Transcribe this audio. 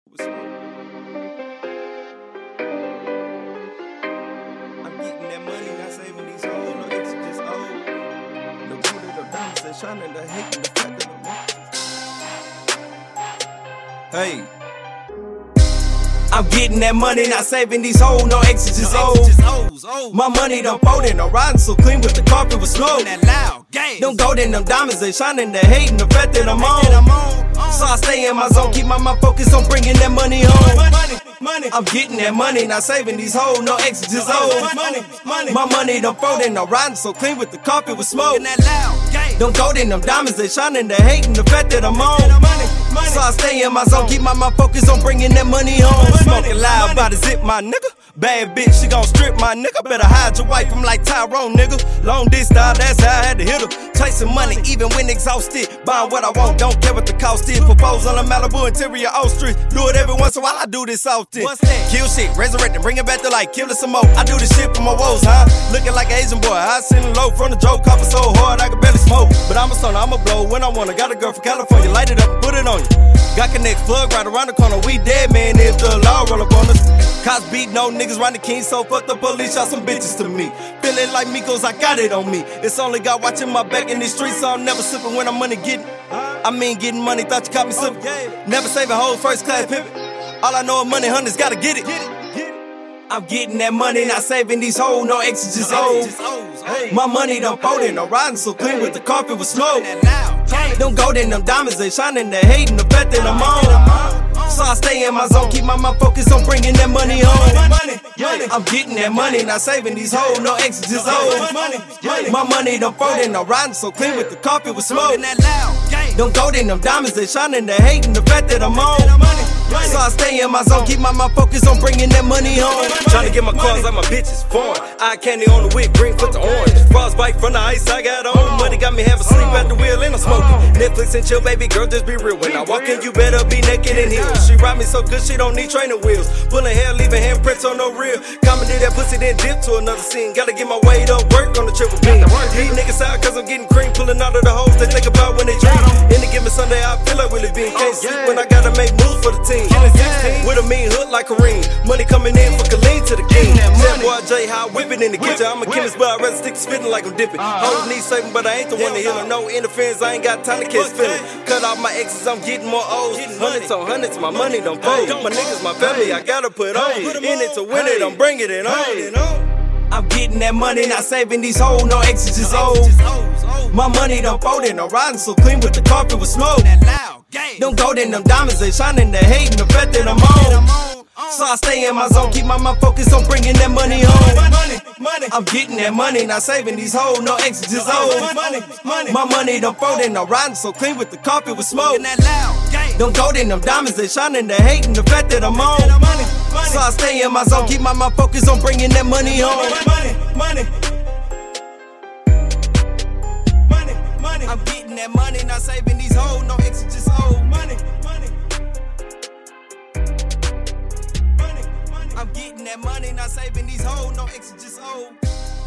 I'm getting that money, not saving these hoes. No extra, just old. The root of the diamonds, they shining, the hate, and the fact of the Hey. I'm getting that money, not saving these hoes. No extra, just old. My money done folded, no riding so clean with the carpet with smoke. Them gold and them diamonds, they shining, the hate, and the fact that I'm on. So I stay in my zone, keep my mind focused on bringing that money home. I'm getting that money, not saving these hoes, no extra, just old. My money done folded, no riding so clean with the carpet with smoke. Them gold and them diamonds, they shining, the hate, and the fact that I'm on. So I stay in my zone, keep my mind focused on bringing that money home. Smoking loud, about to zip my nigga. Bad bitch, she gon' strip my nigga. Better hide your wife, I'm like Tyrone, nigga. Long distance, that's how I had to hit her. Chasing money, even when exhausted. Buying what I want, don't care what the cost is. Propose on a Malibu interior, Austria. Do it every once in a while, I do this often. Kill shit, resurrect and bring it back to life. Kill it some more. I do this shit for my woes, huh? Looking like an Asian boy. I seen low from the joke, coughing so hard I could barely smoke. But I'm a stoner, I'ma blow when I wanna. Got a girl from California, light it up and put it on you. Got connect plug right around the corner. We dead, man, if the law roll up on us. Cops beat no niggas round the king, so fuck the police, shot some bitches to me. Feeling like Migos, I got it on me. It's only God watching my back in these streets, so I'm never slipping when I'm money getting. I mean getting money, thought you caught me slipping. Never saving hoes, first class pimpin'. All I know is money, hunters gotta get it. I'm getting that money, not saving these hoes, no extra, just old. My money done folded, no riding so clean with the carpet with smoke. Them gold and them diamonds, they shining, the hate, and the fact that I'm on. So I stay in my zone, keep my mind focused on bringing that money home. I'm getting that money, not saving these hoes, no extra, just old. My money done folded, no riding so clean with the carpet with smoke. Them gold and them diamonds, they shining, the hate, and the fact that I'm on. So I stay in my zone, keep my mind focused on bringing that money home. Tryna get my cars like my bitches foreign. Eye candy on the wick, green foot to orange. Frostbite from the ice I got on. Money got me having sleep at the wheel and I'm smoking. Netflix and chill, baby girl, just be real. When I walk in, you better be naked in heels. She ride me so good, she don't need training wheels. Pulling hair, leaving handprints on no reel. Comedy that pussy, then dip to another scene. Gotta get my weight up, work on the triple beam. These niggas out cause I'm getting cream. Pulling out of the hoes they think about when they dream. Any given Sunday, I feel like Willie Bean. Can't sleep when I gotta make moves for the team. With a mean hood like Kareem. Money coming in for Khalid to the king. Chef Boy J, how I whip it in the kitchen. I'm a chemist, but I'd rather stick to spitting like I'm dipping. Hoes need saving, but I ain't the one to heal them. No interference, I ain't got time to catch feeling. Cut off my exes, I'm getting more O's. Hundreds on hundreds, my money don't fold. My niggas, my family, I gotta put on. In it to win it, I'm bringing it on. I'm getting that money, not saving these hoes, no extra, just old. My money done folded, no riding so clean with the carpet with smoke. Them gold and them diamonds, they shining, the hate, and the fact that I'm on. So I stay in my zone, keep my mind focused on bringing that money home. I'm getting that money, not saving these hoes, no extra, just old. My money done folded, no riding so clean with the carpet with smoke. Them gold and them diamonds, they shining, the hate, and the fact that I'm on. So I stay in my zone, keep my mind focused on bringing that money home. I'm getting that money, not saving these hoes, no extra, just old. I'm getting that money, not saving these hoes, no extra, just old.